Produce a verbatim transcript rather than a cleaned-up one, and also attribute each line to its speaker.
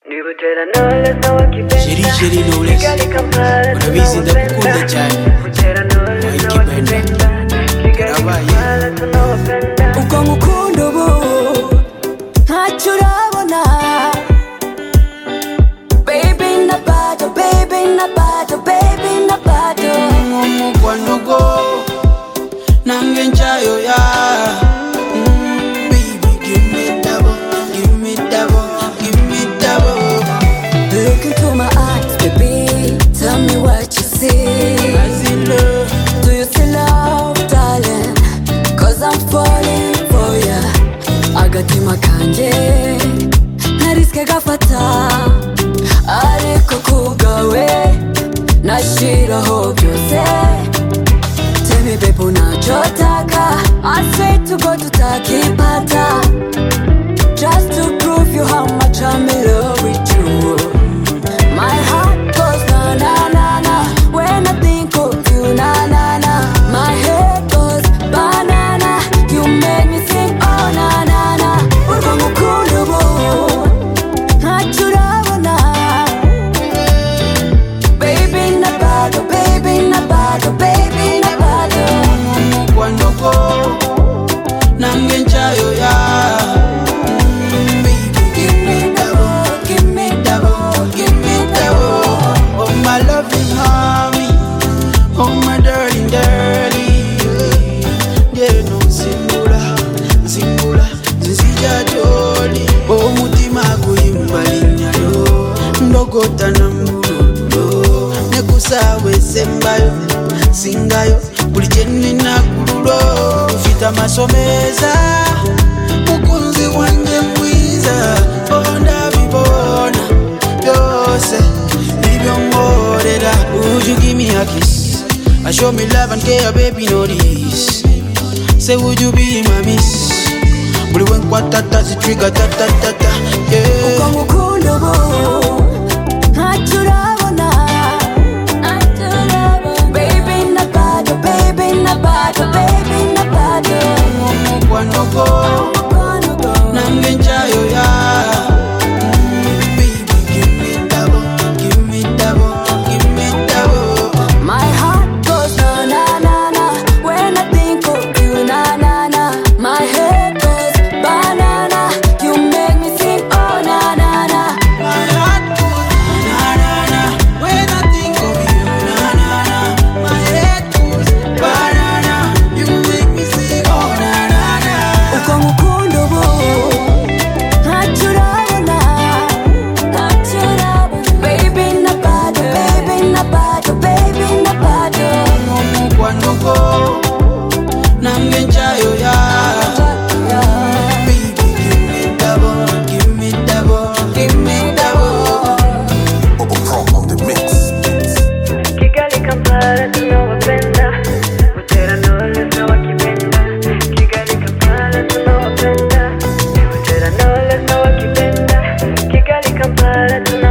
Speaker 1: Sheri Sheri Knowless urabizi ndagukunda cyane wayikibenda karabaye
Speaker 2: uko ngukunda ubu ntacyo urabona baby na bado baby na bado baby na bado
Speaker 1: umukwano go nange nchayo ya agatima kanje nariske gafata ariko kugawe nashiraho byose tell me babe unachotaka I swear to God tutakipata just to prove you how much I'm in love with you. My heart goes na na na na when I think of you, na na na. My head goes banana, you make me sing oh na na. Ndogota na mbulo nekusawe sembayo singayo bulijeni na kululo ufita masomeza mukunzi wanje mwiza onda bibona byose ibyongorera. Would you give me a kiss? I show me love and care, baby, know this. Say would you be my miss? Buli wenkwatata si trigger ta ta ta ta yeah.
Speaker 2: Uko ngukunda bo ntacyo urabona baby na bado baby na bado baby na bado
Speaker 1: umukwano go nange nchayo ya baby give me double give me double give me double.
Speaker 2: My heart goes na na na na when I think of you, na na na. My head goes banana, you make me sing oh na na na.
Speaker 1: My heart goes na na na when I think of you, na na na. My head goes banana, you make me sing oh na na na.
Speaker 2: Uko ngukunda ubu ntacyo urabona ntacyo urabona baby na bado baby na bado baby na bado
Speaker 1: umukwano go nange nchayo ya baby give me double give me double give me double.
Speaker 3: Pro on the mix.
Speaker 4: Kigali Kampala tunawapenda, Butera Knowless na wakipenda. Kigali Kampala tunawapenda, Butera Knowless na wakipenda. Kigali Kampala tunawapenda.